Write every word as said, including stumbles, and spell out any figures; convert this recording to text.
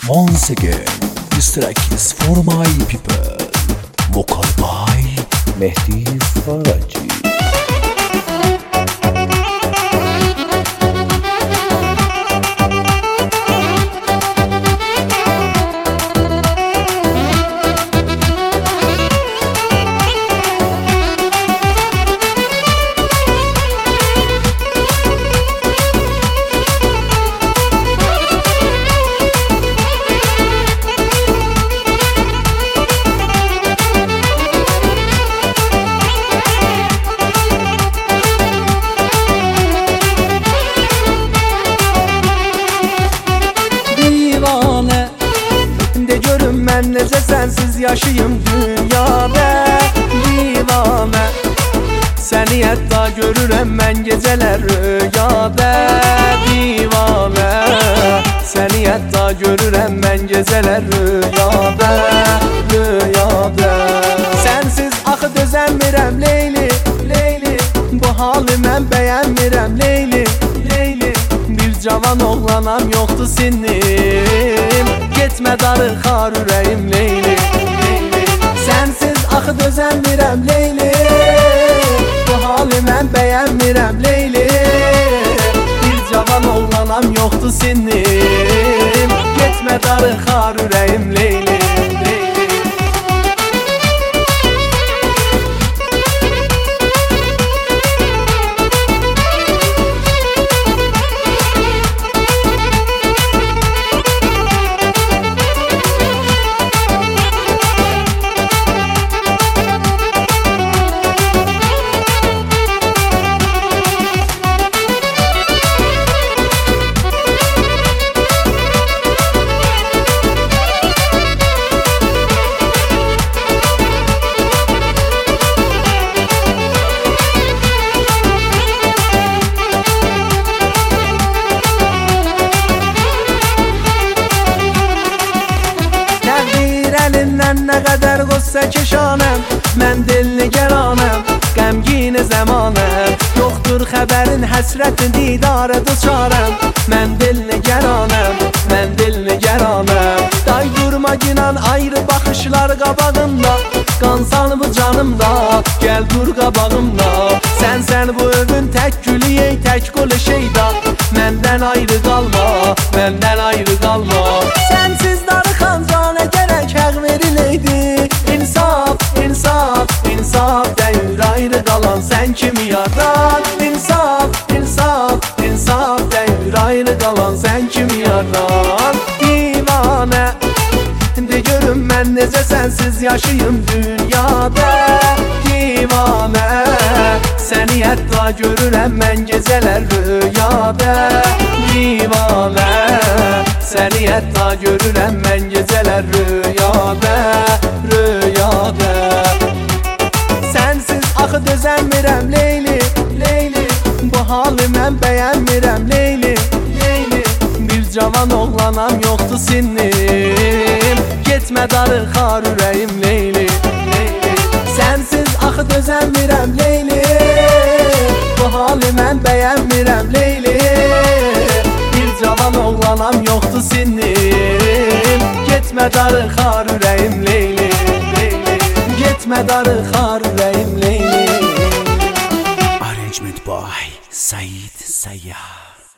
Once again, this track is for my people. Vocal by Mehdi Faraci. Mən necə sənsiz yaşayım dünyada divane. Səni hətta görürəm mən gecələr rüyada divane. Səni hətta görürəm mən gecələr rüyada, rüyada. Sənsiz axı dözəmirəm Leyli, Leyli. Bu halı mən bəyənmirəm Leyli, Leyli. Bir cavan oğlanam yoxdur sinim. Getmə darıxar ürəyim Leyli, Leyli. Sənsiz axı dözəmirəm Leyli. Bu halı mən bəyənmirəm Leyli. Bir cavan oğlanam yoxdur sinim. Getmə darıxar ürəyim Leyli, Leyli. Nə qədər qossə keşanəm, mən dilnigeranəm, qəmgin zəmanəm. Yoxdur xəbərin həsrətin didara duçarəm. Mən dilnigeranəm, mən dilnigeranəm. Day durma günan ayrı baxışlar qabağımda. Qansan bu canımda, gəl dur qabağımda. Sən sən bu övün tək gülü ey tək qolu şeyda. Məndən ayrı qalma, məndən ayrı qalma. Sənsiz darıxan canə gərək həq veriləydi. İnsaf, insaf, insaf deyir ayrı qalan sən kimi yardan. İnsaf, insaf, insaf deyir ayrı qalan sən kimi yardan. Divane, de görüm mən necə sənsiz yaşayım dünyada divane. Səni hətta görürəm mən gecələr rüyada divane. Səni hətta görürəm mən gecələr rüyada, rüyada. Sənsiz axı dözəmirəm Leyli, Leyli. Bu halı mən bəyənmirəm Leyli, Leyli. Bir cavan oğlanam yoxdur sinim. Getmə darıxar ürəyim Leyli, Leyli. Sənsiz axı dözəmirəm Leyli. Bu halı mən bəyənmirəm Leyli. Bir cavan oğlanam yoxdur sinim. Getmə darıxar ürəyim Leyli, Leyli. Getmə darıxar ürəyim Leyli. Arrangement by Said Sayyar.